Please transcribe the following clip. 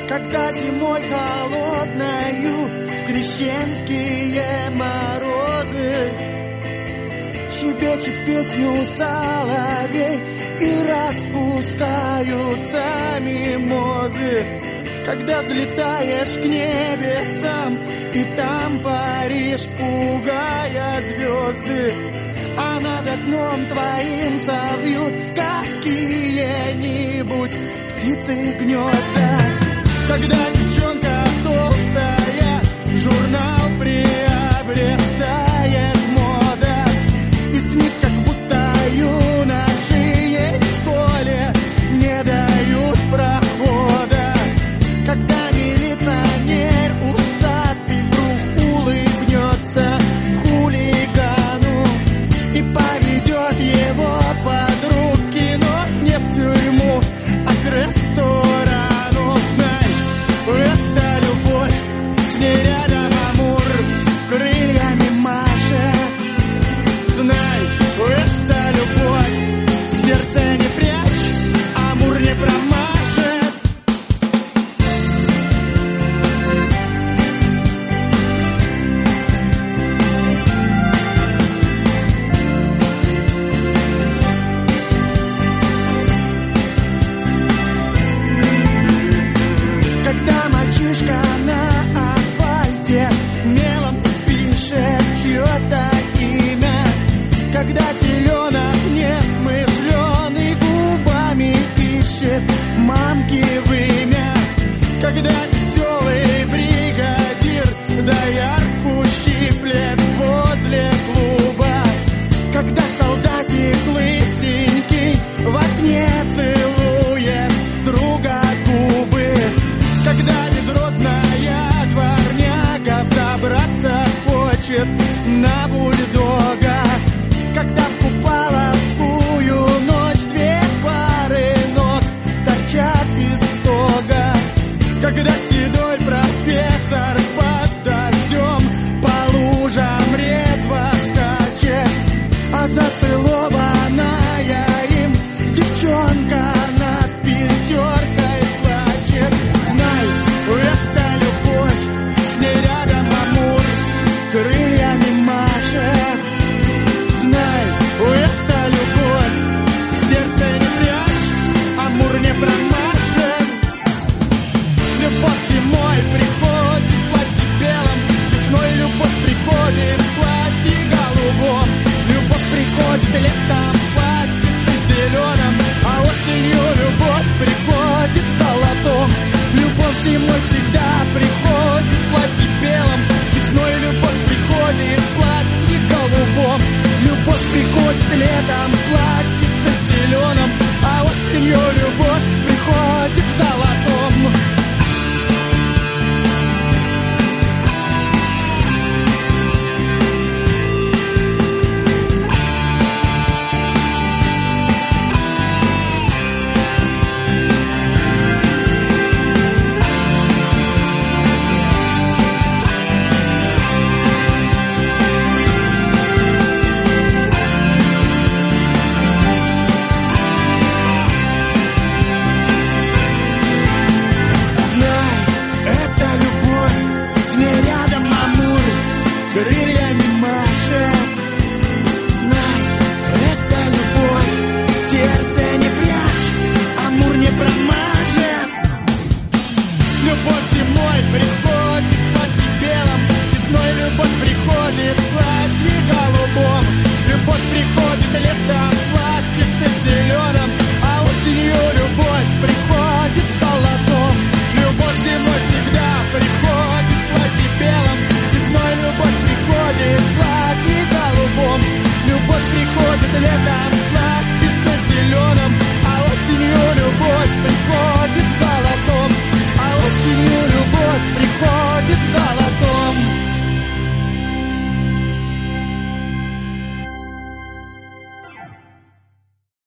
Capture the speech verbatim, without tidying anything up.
Когда зимой холодною в крещенские морозы щебечет песню соловей и распускаются мимозы. Когда взлетаешь к небесам и там паришь, пугая звезды, а над окном твоим совьют какие-нибудь птицы гнезда. Когда девчонка толстая журнал приобретает мода и снит, как будто юноши ей в школе не дают прохода. Когда милиционер усатый вдруг улыбнется хулигану и поведет его под руки, но не в тюрьму, а к ресторану. Знай, это любовь, с ней рядом Амур крыльями машет. Знай, это любовь, сердце не прячь, Амур не промажет. Когда мальчишка на асфальте мелом пишет чье-то имя, когда теленок несмышленый губами ищет мамки вымя, когда веселый бригадир доярку щиплет возле клуба, когда солдатик лысенький во сне целует друга губы, когда безродная дворняга взобраться хочет на бульдога, когда в купаловскую ночь две пары ног торчат из тога, когда седой профессор под дождем по лужам резво скачет, а зацелованная им девчонка над пятеркой плачет. Знай, это любовь, с ней рядом Амур крыльями машет. Знай, это любовь, сердце не прячь, Амур не промажет. Любовь